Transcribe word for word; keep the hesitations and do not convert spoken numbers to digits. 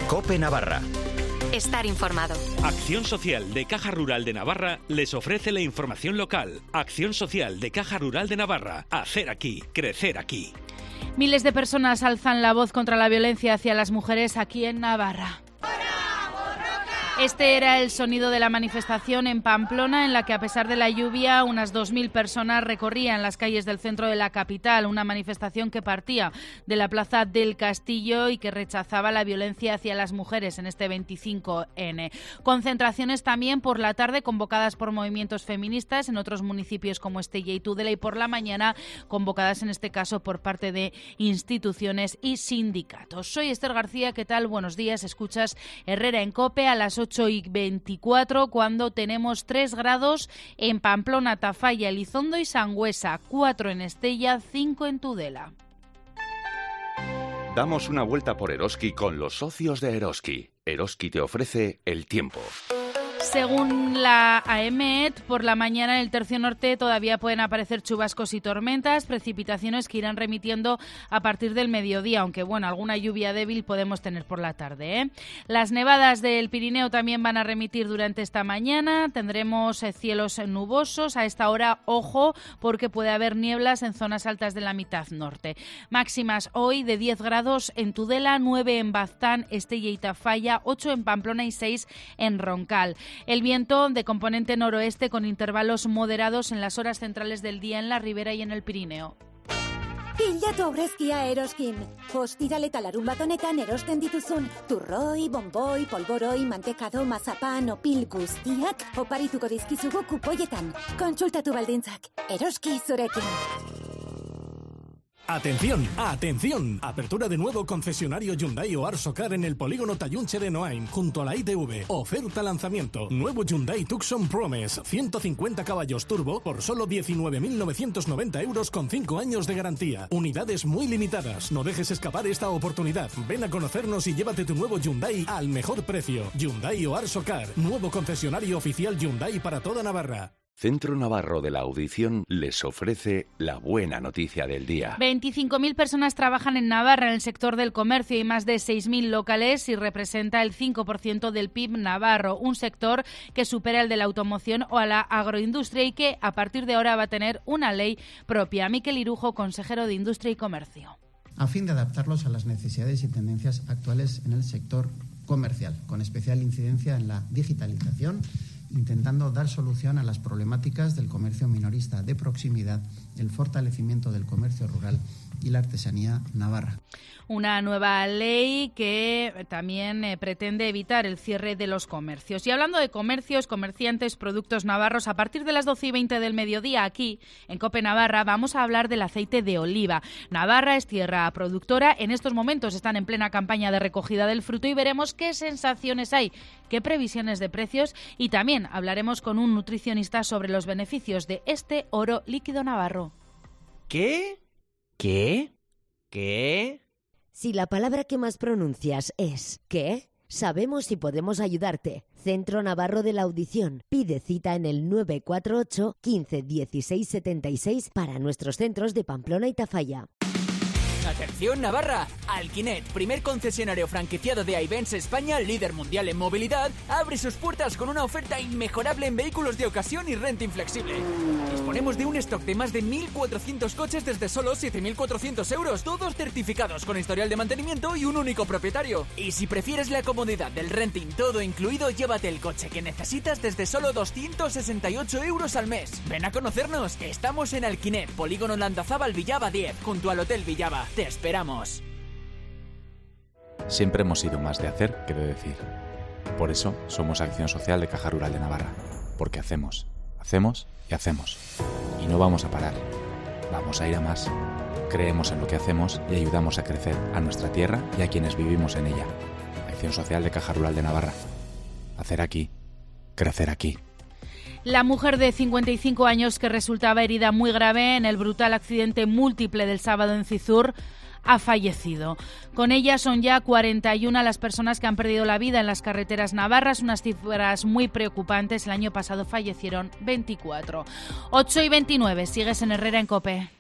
COPE Navarra. Estar informado. Acción Social de Caja Rural de Navarra les ofrece la información local. Acción Social de Caja Rural de Navarra. Hacer aquí, crecer aquí. Miles de personas alzan la voz contra la violencia hacia las mujeres aquí en Navarra. Este era el sonido de la manifestación en Pamplona, en la que a pesar de la lluvia unas dos mil personas recorrían las calles del centro de la capital. Una manifestación que partía de la Plaza del Castillo y que rechazaba la violencia hacia las mujeres en este veinticinco ene. Concentraciones también por la tarde convocadas por movimientos feministas en otros municipios como Estella y Tudela, y por la mañana convocadas en este caso por parte de instituciones y sindicatos. Soy Esther García, ¿qué tal? Buenos días, escuchas Herrera en COPE a las ocho y veinticuatro, cuando tenemos tres grados en Pamplona, Tafalla, Elizondo y Sangüesa, cuatro en Estella, cinco en Tudela. Damos una vuelta por Eroski con los socios de Eroski. Eroski te ofrece el tiempo. Según la AEMET, por la mañana en el tercio norte todavía pueden aparecer chubascos y tormentas, precipitaciones que irán remitiendo a partir del mediodía, aunque bueno, alguna lluvia débil podemos tener por la tarde, ¿eh? Las nevadas del Pirineo también van a remitir durante esta mañana, tendremos eh, cielos nubosos, a esta hora ojo porque puede haber nieblas en zonas altas de la mitad norte. Máximas hoy de diez grados en Tudela, nueve en Baztán, Estella y Tafalla, ocho en Pamplona y seis en Roncal. El viento de componente noroeste con intervalos moderados en las horas centrales del día en la Ribera y en el Pirineo. Pilatu aurrezkia Eroskin. Ostiraleta larun bat honetan erosten dituzun turroi, bomboi, polboroi, mantekado, mazapán, opil guztiak oparituko dizkizugu kupoietan. Kontsultatu baldintzak. Eroski zurekin. ¡Atención! ¡Atención! Apertura de nuevo concesionario Hyundai o Arsocar en el polígono Tallunche de Noain, junto a la I T V. Oferta lanzamiento. Nuevo Hyundai Tucson Promise, ciento cincuenta caballos turbo por solo diecinueve mil novecientos noventa euros con cinco años de garantía. Unidades muy limitadas. No dejes escapar esta oportunidad. Ven a conocernos y llévate tu nuevo Hyundai al mejor precio. Hyundai o Arsocar, nuevo concesionario oficial Hyundai para toda Navarra. Centro Navarro de la Audición les ofrece la buena noticia del día. veinticinco mil personas trabajan en Navarra en el sector del comercio y más de seis mil locales, y representa el cinco por ciento del P I B navarro, un sector que supera el de la automoción o a la agroindustria y que a partir de ahora va a tener una ley propia. Miquel Irujo, consejero de Industria y Comercio. A fin de adaptarlos a las necesidades y tendencias actuales en el sector comercial, con especial incidencia en la digitalización, intentando dar solución a las problemáticas del comercio minorista de proximidad, el fortalecimiento del comercio rural y la artesanía navarra. Una nueva ley que también eh, pretende evitar el cierre de los comercios. Y hablando de comercios, comerciantes, productos navarros, a partir de las doce y veinte del mediodía aquí, en COPE Navarra, vamos a hablar del aceite de oliva. Navarra es tierra productora. En estos momentos están en plena campaña de recogida del fruto y veremos qué sensaciones hay, qué previsiones de precios, y también hablaremos con un nutricionista sobre los beneficios de este oro líquido navarro. ¿Qué? ¿Qué? ¿Qué? Si la palabra que más pronuncias es ¿qué? Sabemos y podemos ayudarte. Centro Navarro de la Audición. Pide cita en el nueve cuatro ocho, quince, dieciséis, setenta y seis para nuestros centros de Pamplona y Tafalla. Atención Navarra, Alquinet, primer concesionario franquiciado de Ayvens España, líder mundial en movilidad, abre sus puertas con una oferta inmejorable en vehículos de ocasión y renting flexible. Disponemos de un stock de más de mil cuatrocientos coches desde solo siete mil cuatrocientos euros, todos certificados con historial de mantenimiento y un único propietario. Y si prefieres la comodidad del renting todo incluido, llévate el coche que necesitas desde solo doscientos sesenta y ocho euros al mes. Ven a conocernos, estamos en Alquinet, polígono Landazábal Villaba diez, junto al Hotel Villaba. Te esperamos. Siempre hemos sido más de hacer que de decir. Por eso somos Acción Social de Caja Rural de Navarra. Porque hacemos, hacemos y hacemos. Y no vamos a parar. Vamos a ir a más. Creemos en lo que hacemos y ayudamos a crecer a nuestra tierra y a quienes vivimos en ella. Acción Social de Caja Rural de Navarra. Hacer aquí, crecer aquí. La mujer de cincuenta y cinco años que resultaba herida muy grave en el brutal accidente múltiple del sábado en Cizur ha fallecido. Con ella son ya cuarenta y una las personas que han perdido la vida en las carreteras navarras, unas cifras muy preocupantes. El año pasado fallecieron veinticuatro. ocho y veintinueve, sigues en Herrera en COPE.